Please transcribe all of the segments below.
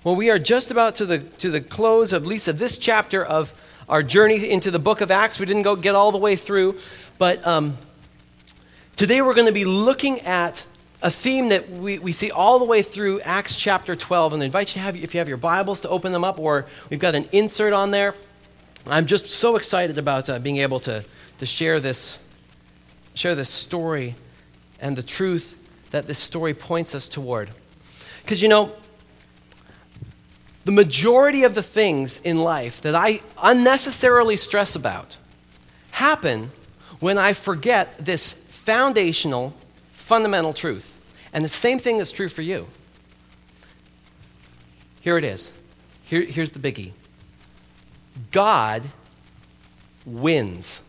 Well, we are just about to the close, at least of this chapter of our journey into the book of Acts. We didn't get all the way through, but today we're going to be looking at a theme that we see all the way through Acts chapter 12. And I invite you if you have your Bibles, to open them up, or we've got an insert on there. I'm just so excited about being able to share this story and the truth that this story points us toward. Because, the majority of the things in life that I unnecessarily stress about happen when I forget this foundational, fundamental truth. And the same thing is true for you. Here it is. Here's the biggie. God wins.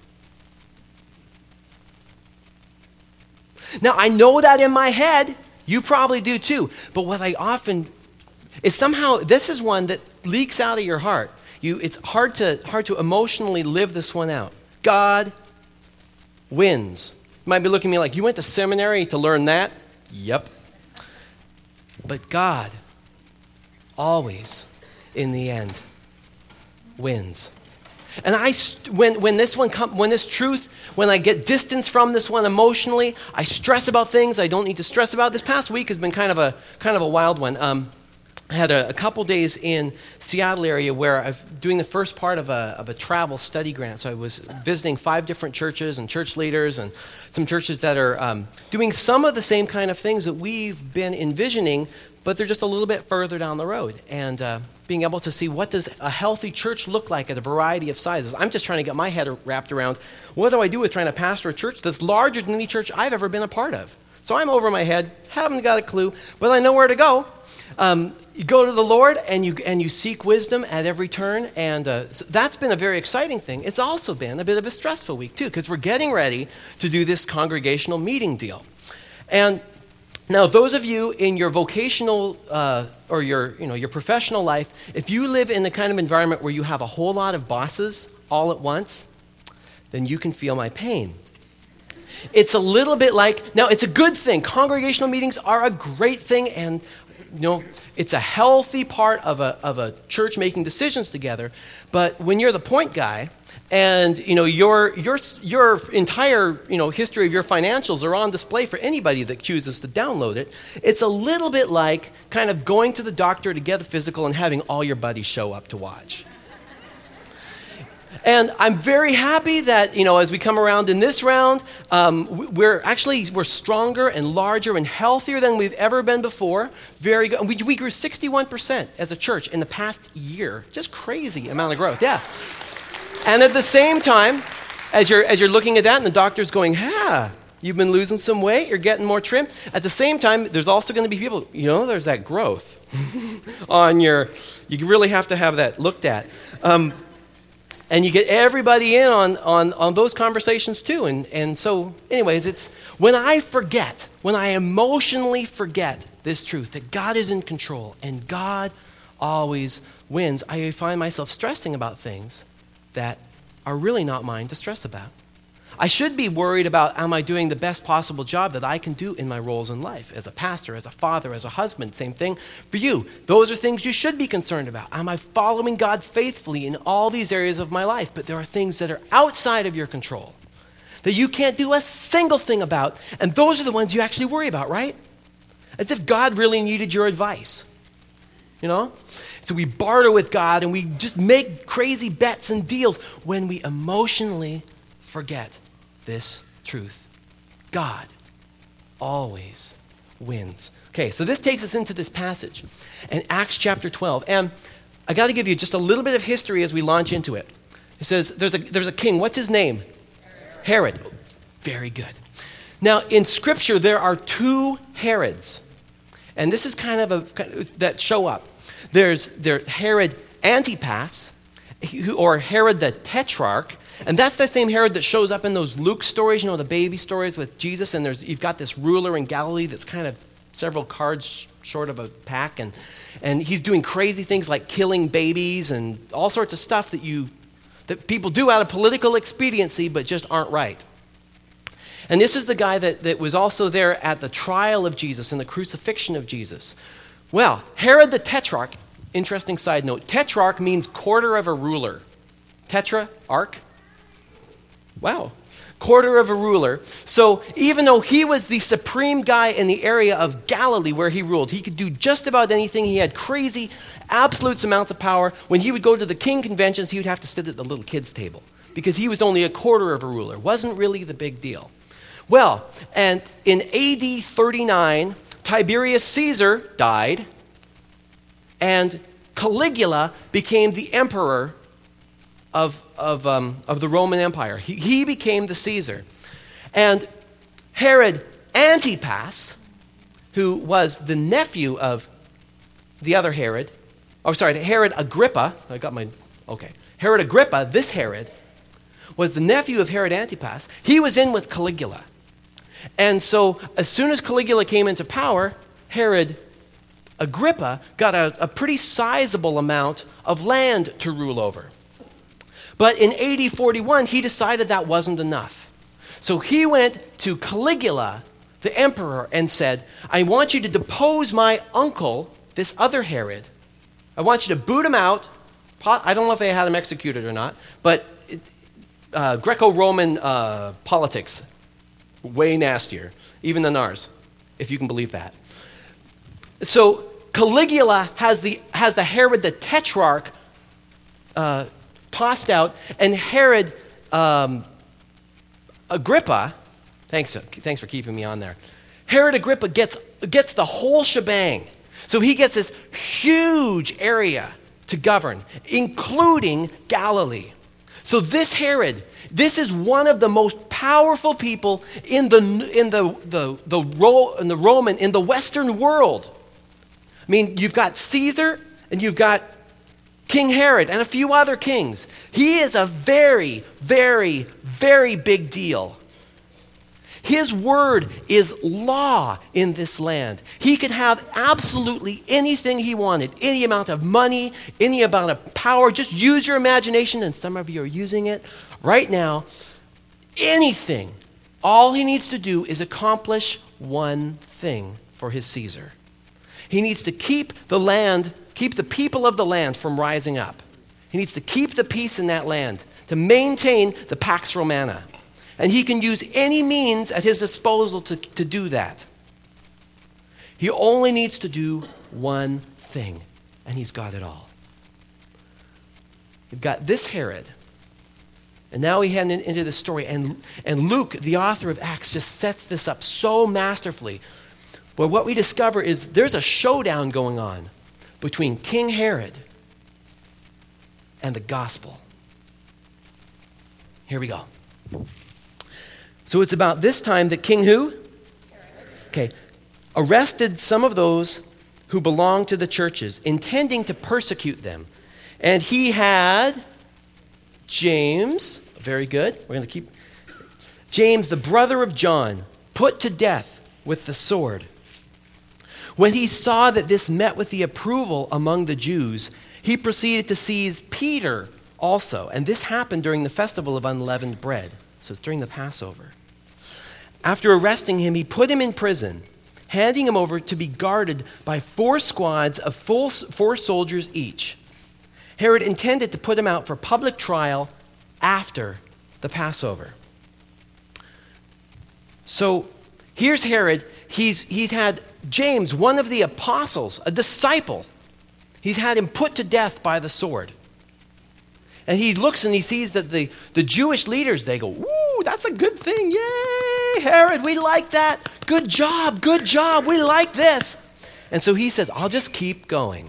Now, I know that in my head. You probably do too. But what I often... it's somehow, this is one that leaks out of your heart. It's hard to emotionally live this one out. God wins. You might be looking at me like, you went to seminary to learn that? Yep. But God always, in the end, wins. And when I get distance from this one emotionally, I stress about things I don't need to stress about. This past week has been kind of a wild one. I had a couple days in Seattle area where I'm doing the first part of a travel study grant. So I was visiting 5 different churches and church leaders and some churches that are doing some of the same kind of things that we've been envisioning, but they're just a little bit further down the road. And being able to see what does a healthy church look like at a variety of sizes. I'm just trying to get my head wrapped around, what do I do with trying to pastor a church that's larger than any church I've ever been a part of? So I'm over my head, haven't got a clue, but I know where to go. You go to the Lord and you seek wisdom at every turn, and so that's been a very exciting thing. It's also been a bit of a stressful week too, because we're getting ready to do this congregational meeting deal. And now, those of you in your vocational or your professional life, if you live in the kind of environment where you have a whole lot of bosses all at once, then you can feel my pain. It's a little bit like, now it's a good thing. Congregational meetings are a great thing, and it's a healthy part of a church making decisions together. But when you're the point guy, and your entire history of your financials are on display for anybody that chooses to download it, it's a little bit like kind of going to the doctor to get a physical and having all your buddies show up to watch. And I'm very happy that, as we come around in this round, we're stronger and larger and healthier than we've ever been before. Very good. We grew 61% as a church in the past year. Just crazy amount of growth, yeah. And at the same time, as you're looking at that and the doctor's going, you've been losing some weight, you're getting more trim. At the same time, there's also going to be people, there's that growth you really have to have that looked at. And you get everybody in on those conversations too. And so, anyways, it's when I emotionally forget this truth, that God is in control and God always wins, I find myself stressing about things that are really not mine to stress about. I should be worried about, am I doing the best possible job that I can do in my roles in life? As a pastor, as a father, as a husband, same thing for you. Those are things you should be concerned about. Am I following God faithfully in all these areas of my life? But there are things that are outside of your control that you can't do a single thing about, and those are the ones you actually worry about, right? As if God really needed your advice, So we barter with God and we just make crazy bets and deals when we emotionally forget this truth. God always wins. Okay, so this takes us into this passage in Acts chapter 12. And I got to give you just a little bit of history as we launch into it. It says there's a king. What's his name? Herod. Very good. Now, in Scripture, there are 2 Herods. And this is kind of that show up. There's Herod Antipas, or Herod the Tetrarch. And that's the same Herod that shows up in those Luke stories, the baby stories with Jesus. And you've got this ruler in Galilee that's kind of several cards short of a pack. And he's doing crazy things like killing babies and all sorts of stuff that people do out of political expediency but just aren't right. And this is the guy that was also there at the trial of Jesus and the crucifixion of Jesus. Well, Herod the Tetrarch, interesting side note. Tetrarch means quarter of a ruler. Tetra, arch. Wow. Quarter of a ruler. So even though he was the supreme guy in the area of Galilee where he ruled, he could do just about anything. He had crazy, absolute amounts of power. When he would go to the king conventions, he would have to sit at the little kids' table because he was only a quarter of a ruler. Wasn't really the big deal. Well, and in AD 39, Tiberius Caesar died, and Caligula became the emperor of the Roman Empire. He became the Caesar. And Herod Antipas, who was the nephew of the other Herod, Herod Agrippa, Herod Agrippa, this Herod, was the nephew of Herod Antipas. He was in with Caligula. And so as soon as Caligula came into power, Herod Agrippa got a pretty sizable amount of land to rule over. But in AD 41, he decided that wasn't enough. So he went to Caligula, the emperor, and said, I want you to depose my uncle, this other Herod. I want you to boot him out. I don't know if they had him executed or not, but Greco-Roman politics, way nastier, even than ours, if you can believe that. So Caligula has the Herod the Tetrarch tossed out, and Herod Agrippa, thanks for keeping me on there. Herod Agrippa gets the whole shebang. So he gets this huge area to govern, including Galilee. So this Herod, this is one of the most powerful people in the Western world. I mean, you've got Caesar and you've got King Herod and a few other kings. He is a very, very, very big deal. His word is law in this land. He could have absolutely anything he wanted, any amount of money, any amount of power. Just use your imagination, and some of you are using it right now. Anything. All he needs to do is accomplish one thing for his Caesar. He needs to keep the people of the land from rising up. He needs to keep the peace in that land, to maintain the Pax Romana. And he can use any means at his disposal to do that. He only needs to do one thing, and he's got it all. You've got this Herod, and now we head into the story, and Luke, the author of Acts, just sets this up so masterfully. But what we discover is there's a showdown going on between King Herod and the gospel. Here we go. So it's about this time that King who? Okay. Arrested some of those who belonged to the churches, intending to persecute them. And he had James, very good. We're going to keep James, the brother of John, put to death with the sword. When he saw that this met with the approval among the Jews, he proceeded to seize Peter also. And this happened during the festival of unleavened bread. So it's during the Passover. After arresting him, he put him in prison, handing him over to be guarded by 4 squads of 4 soldiers each. Herod intended to put him out for public trial after the Passover. So here's Herod. He's had James, one of the apostles, a disciple. He's had him put to death by the sword. And he looks and he sees that the Jewish leaders, they go, "Ooh, that's a good thing. Yay, Herod, we like that. Good job, we like this." And so he says, "I'll just keep going."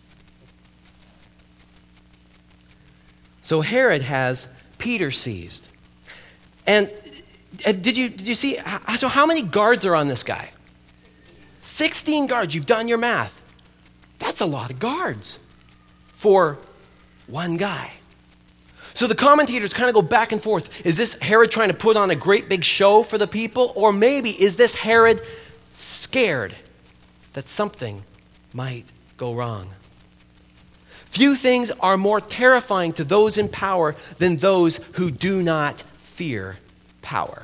So Herod has Peter seized. And did you see, so how many guards are on this guy? 16 guards. You've done your math. That's a lot of guards for one guy. So the commentators kind of go back and forth. Is this Herod trying to put on a great big show for the people? Or maybe is this Herod scared that something might go wrong? Few things are more terrifying to those in power than those who do not fear power.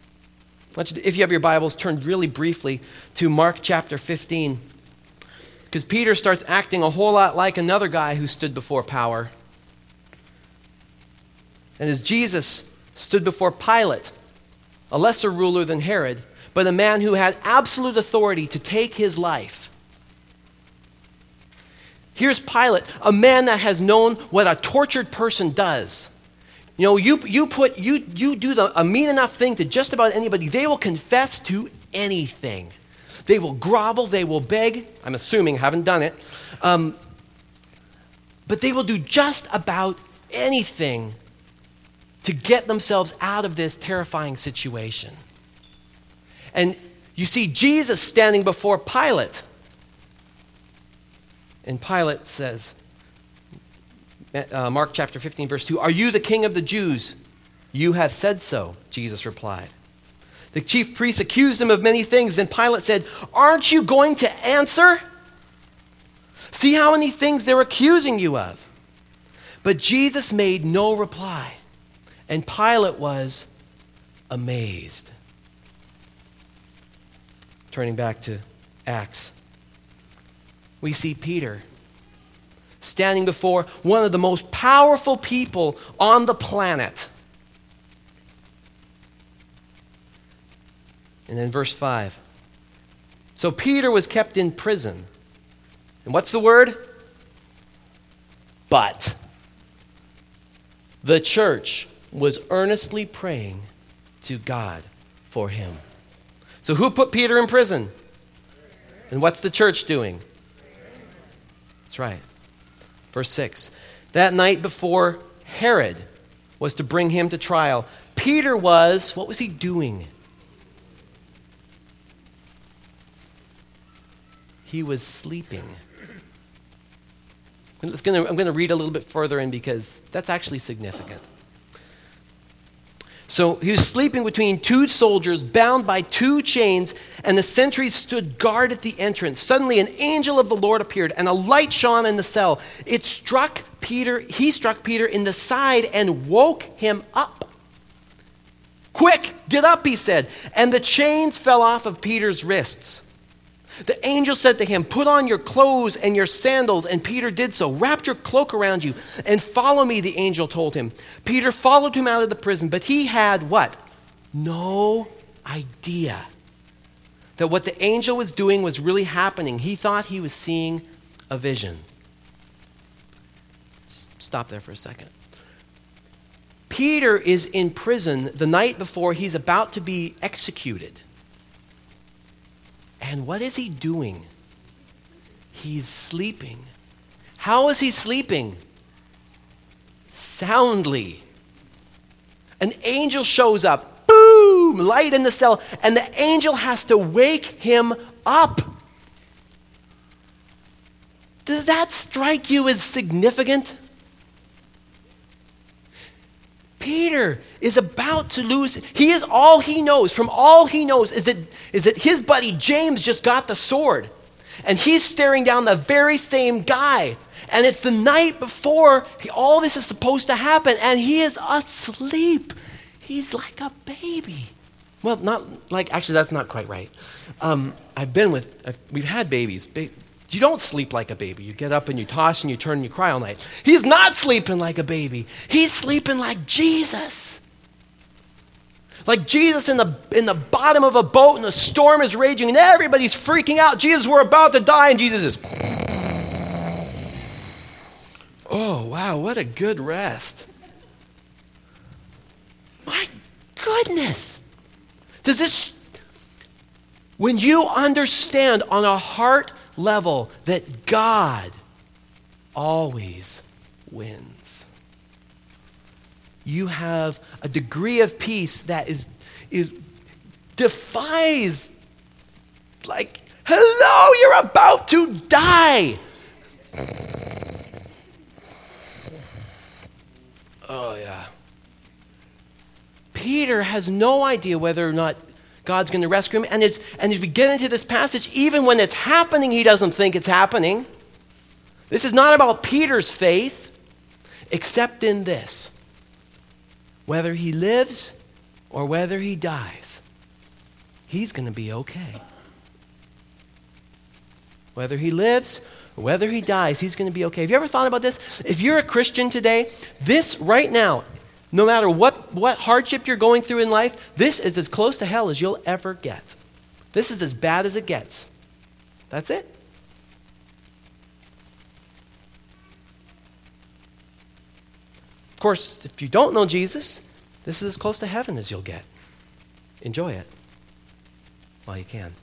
If you have your Bibles, turn really briefly to Mark chapter 15. because Peter starts acting a whole lot like another guy who stood before power. And as Jesus stood before Pilate, a lesser ruler than Herod, but a man who had absolute authority to take his life. Here's Pilate, a man that has known what a tortured person does. You know, you do a mean enough thing to just about anybody, they will confess to anything. They will grovel, they will beg. I'm assuming, haven't done it. But they will do just about anything to get themselves out of this terrifying situation. And you see Jesus standing before Pilate. And Pilate says, Mark chapter 15, verse 2, "Are you the king of the Jews? You have said so," Jesus replied. The chief priests accused him of many things, and Pilate said, "Aren't you going to answer? See how many things they're accusing you of." But Jesus made no reply, and Pilate was amazed. Turning back to Acts, we see Peter standing before one of the most powerful people on the planet. And then verse 5. So Peter was kept in prison. And what's the word? But the church was earnestly praying to God for him. So who put Peter in prison? And what's the church doing? That's right. Verse 6. That night before Herod was to bring him to trial, Peter was, what was he doing? He was sleeping. I'm going to read a little bit further in because that's actually significant. So he was sleeping between two soldiers bound by two chains, and the sentries stood guard at the entrance. Suddenly an angel of the Lord appeared, and a light shone in the cell. He struck Peter in the side and woke him up. "Quick, get up," he said. And the chains fell off of Peter's wrists. The angel said to him, "Put on your clothes and your sandals." And Peter did so. "Wrap your cloak around you and follow me," the angel told him. Peter followed him out of the prison, but he had what? No idea that what the angel was doing was really happening. He thought he was seeing a vision. Just stop there for a second. Peter is in prison the night before he's about to be executed. And what is he doing? He's sleeping. How is he sleeping? Soundly. An angel shows up. Boom! Light in the cell. And the angel has to wake him up. Does that strike you as significant? Peter is about to lose. He is all he knows. From all he knows is that his buddy James just got the sword. And he's staring down the very same guy. And it's the night before all this is supposed to happen. And he is asleep. He's like a baby. Well, not like, actually that's not quite right. We've had babies. You don't sleep like a baby. You get up and you toss and you turn and you cry all night. He's not sleeping like a baby. He's sleeping like Jesus. Like Jesus in the bottom of a boat and the storm is raging and everybody's freaking out. Jesus, we're about to die. And Jesus is, oh, wow, what a good rest. My goodness. When you understand on a heart level that God always wins, you have a degree of peace that defies, like, hello, you're about to die. Oh yeah. Peter has no idea whether or not God's going to rescue him. And as we get into this passage, even when it's happening, he doesn't think it's happening. This is not about Peter's faith, except in this. Whether he lives or whether he dies, he's going to be okay. Whether he lives or whether he dies, he's going to be okay. Have you ever thought about this? If you're a Christian today, this right now, no matter what hardship you're going through in life, this is as close to hell as you'll ever get. This is as bad as it gets. That's it. Of course, if you don't know Jesus, this is as close to heaven as you'll get. Enjoy it while you can.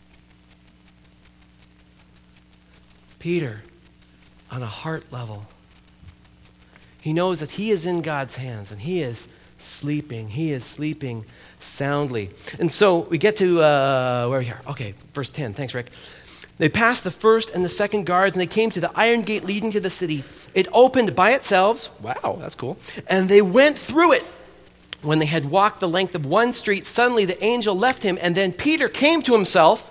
Peter, on a heart level, he knows that he is in God's hands and he is sleeping. He is sleeping soundly. And so we get to, where are we here? Okay, verse 10. Thanks, Rick. They passed the first and the second guards, and they came to the iron gate leading to the city. It opened by itself. Wow, that's cool. And they went through it. When they had walked the length of one street, suddenly the angel left him, and then Peter came to himself.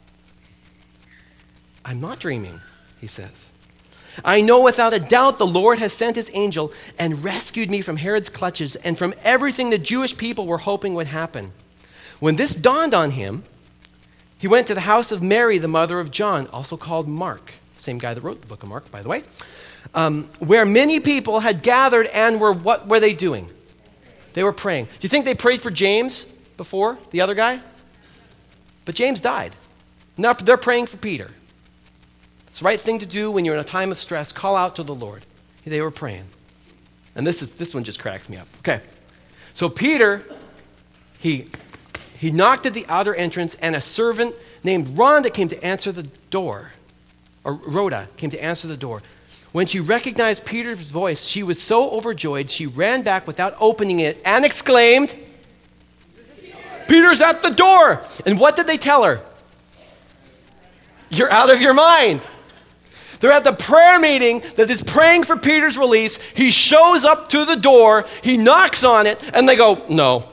I'm not dreaming, he says. I know without a doubt the Lord has sent his angel and rescued me from Herod's clutches and from everything the Jewish people were hoping would happen. When this dawned on him, he went to the house of Mary, the mother of John, also called Mark, same guy that wrote the book of Mark, by the way, where many people had gathered and what were they doing? They were praying. Do you think they prayed for James before, the other guy? But James died. Now they're praying for Peter. It's the right thing to do when you're in a time of stress. Call out to the Lord. They were praying. And this one just cracks me up. Okay. So Peter, he knocked at the outer entrance, and a servant named Rhoda came to answer the door. Rhoda came to answer the door. When she recognized Peter's voice, she was so overjoyed, she ran back without opening it and exclaimed, Peter's at the door! And what did they tell her? You're out of your mind. They're at the prayer meeting that is praying for Peter's release. He shows up to the door, he knocks on it, and they go, no.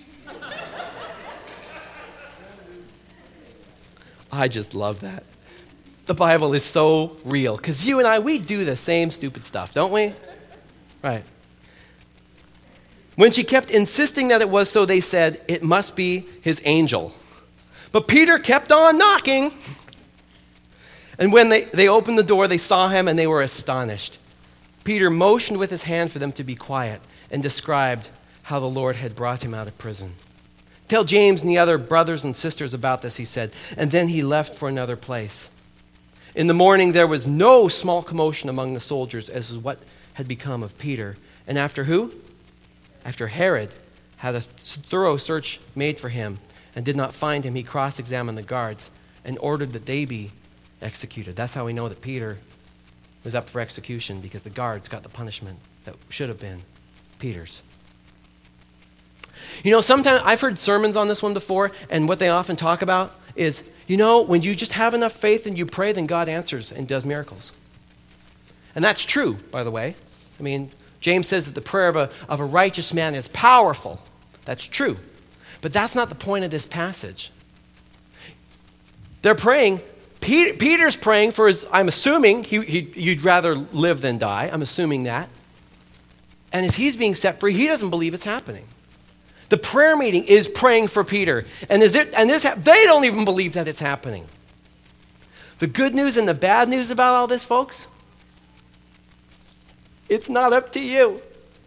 I just love that. The Bible is so real, because you and I, we do the same stupid stuff, don't we? Right. When she kept insisting that it was so, they said, it must be his angel. But Peter kept on knocking. And when they opened the door, they saw him and they were astonished. Peter motioned with his hand for them to be quiet and described how the Lord had brought him out of prison. Tell James and the other brothers and sisters about this, he said, and then he left for another place. In the morning, there was no small commotion among the soldiers as to what had become of Peter. And after who? After Herod had a thorough search made for him and did not find him, he cross-examined the guards and ordered that they be executed. That's how we know that Peter was up for execution, because the guards got the punishment that should have been Peter's. You know, sometimes I've heard sermons on this one before, and what they often talk about is, you know, when you just have enough faith and you pray, then God answers and does miracles. And that's true, by the way. I mean, James says that the prayer of a righteous man is powerful. That's true. But that's not the point of this passage. They're praying. Peter's praying for his, I'm assuming, he'd rather live than die. I'm assuming that. And as he's being set free, he doesn't believe it's happening. The prayer meeting is praying for Peter. And they don't even believe that it's happening. The good news and the bad news about all this, folks, it's not up to you.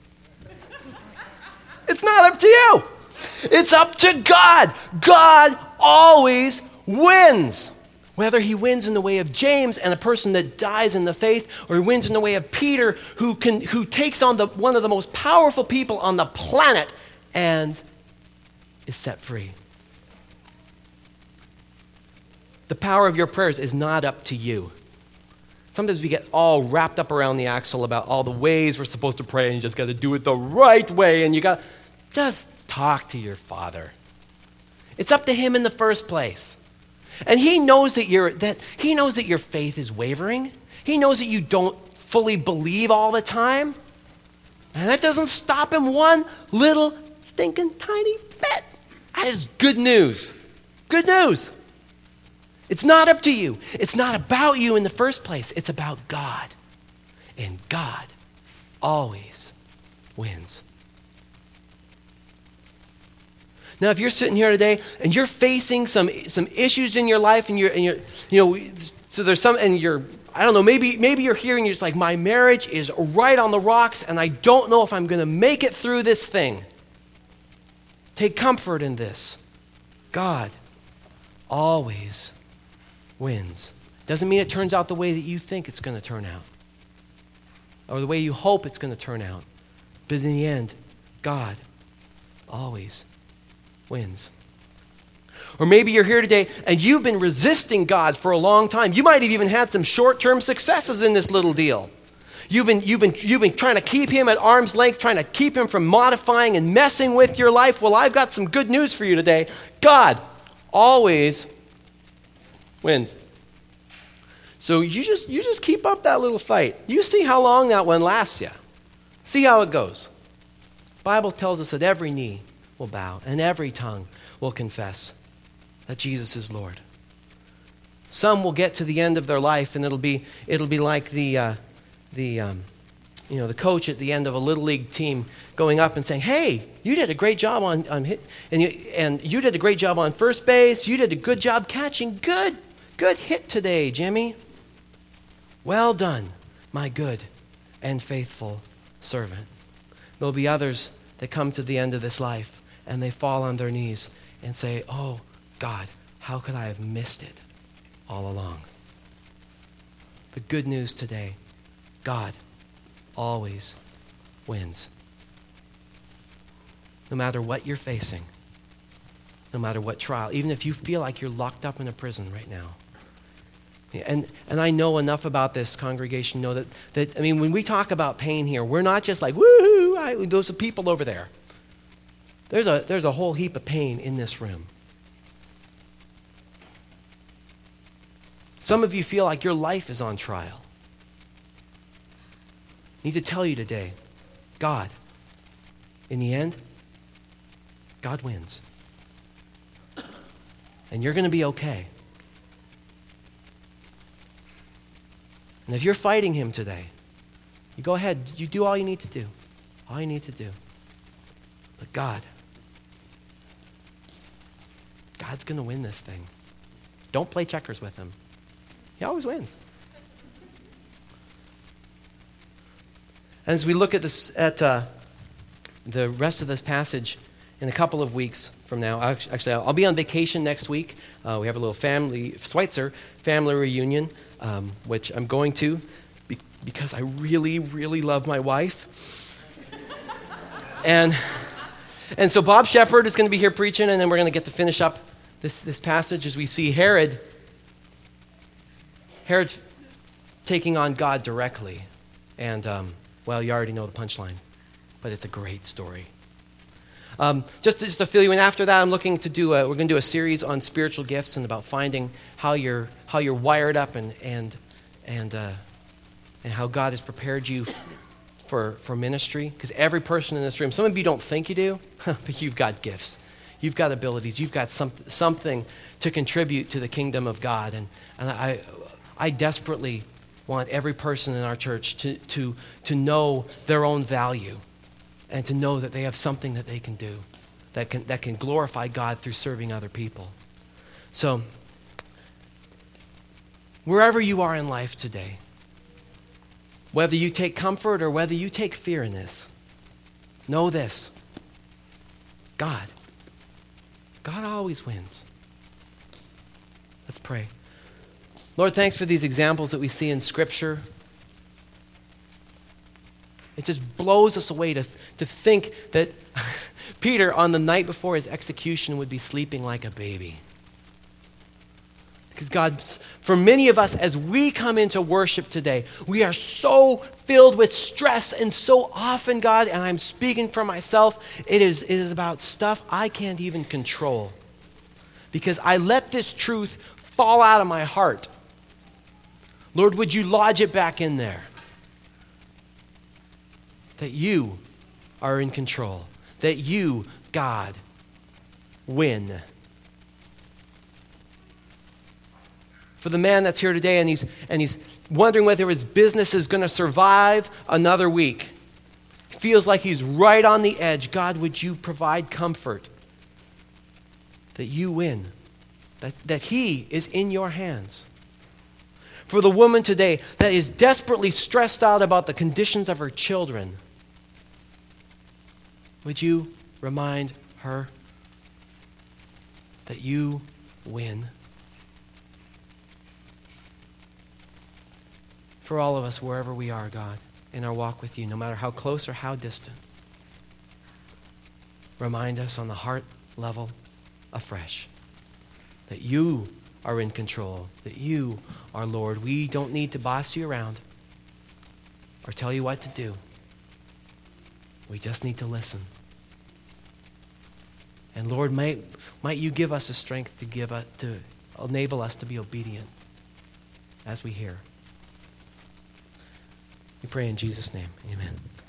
It's not up to you. It's up to God. God always wins. Whether he wins in the way of James and a person that dies in the faith, or he wins in the way of Peter, who takes on one of the most powerful people on the planet and is set free. The power of your prayers is not up to you. Sometimes we get all wrapped up around the axle about all the ways we're supposed to pray, and you just got to do it the right way, and you got just talk to your Father. It's up to him in the first place. And he knows that your faith is wavering. He knows that you don't fully believe all the time. And that doesn't stop him one little stinking tiny bit. That is good news. Good news. It's not up to you. It's not about you in the first place. It's about God. And God always wins. Now, if you're sitting here today and you're facing some issues in your life, and you're So there's some, and I don't know, maybe you're hearing, you're just like, my marriage is right on the rocks, and I don't know if I'm going to make it through this thing. Take comfort in this. God always wins. Doesn't mean it turns out the way that you think it's going to turn out, or the way you hope it's going to turn out. But in the end, God always wins. Or maybe you're here today and you've been resisting God for a long time. You might have even had some short-term successes in this little deal. You've been trying to keep him at arm's length, trying to keep him from modifying and messing with your life. Well, I've got some good news for you today. God always wins. So you just keep up that little fight. You see how long that one lasts you. See how it goes. The Bible tells us that every knee will bow and every tongue will confess that Jesus is Lord. Some will get to the end of their life, and it'll be like the coach at the end of a little league team going up and saying, "Hey, you did a great job on hit, and you did a great job on first base. You did a good job catching. Good hit today, Jimmy. Well done, my good and faithful servant." There'll be others that come to the end of this life and they fall on their knees and say, "Oh, God, how could I have missed it all along?" The good news today, God always wins. No matter what you're facing, no matter what trial, even if you feel like you're locked up in a prison right now. And I know enough about this congregation, know that when we talk about pain here, we're not just like, woo-hoo, those are people over there. There's a whole heap of pain in this room. Some of you feel like your life is on trial. I need to tell you today, God, in the end, God wins. And you're going to be okay. And if you're fighting him today, you go ahead, you do all you need to do. All you need to do. But God's going to win this thing. Don't play checkers with him. He always wins. And as we look at this, at the rest of this passage in a couple of weeks from now, actually I'll be on vacation next week. We have a little Schweitzer family reunion, which I'm going to because I really, really love my wife. And so Bob Shepard is going to be here preaching, and then we're going to get to finish up this passage as we see Herod taking on God directly. And, you already know the punchline, but it's a great story. Just to fill you in, after that, I'm looking to we're going to do a series on spiritual gifts and about finding how you're wired up and how God has prepared you for ministry. Because every person in this room, some of you don't think you do, but you've got gifts. You've got abilities. You've got something to contribute to the kingdom of God. And I desperately want every person in our church to know their own value and to know that they have something that they can do that can glorify God through serving other people. So, wherever you are in life today, whether you take comfort or whether you take fear in this, know this: God always wins. Let's pray. Lord, thanks for these examples that we see in Scripture. It just blows us away to think that Peter, on the night before his execution, would be sleeping like a baby. Because God, for many of us, as we come into worship today, we are so filled with stress, and so often, God, and I'm speaking for myself, it is about stuff I can't even control. Because I let this truth fall out of my heart. Lord, would you lodge it back in there? That you are in control. That you, God, win. For the man that's here today and he's wondering whether his business is going to survive another week. Feels like he's right on the edge. God, would you provide comfort? That you win. That he is in your hands. For the woman today that is desperately stressed out about the conditions of her children, would you remind her that you win? For all of us, wherever we are, God, in our walk with you, no matter how close or how distant, remind us on the heart level afresh that you are in control, that you are Lord. We don't need to boss you around or tell you what to do. We just need to listen. And Lord, might you give us the strength to enable us to be obedient as we hear. We pray in Jesus' name. Amen.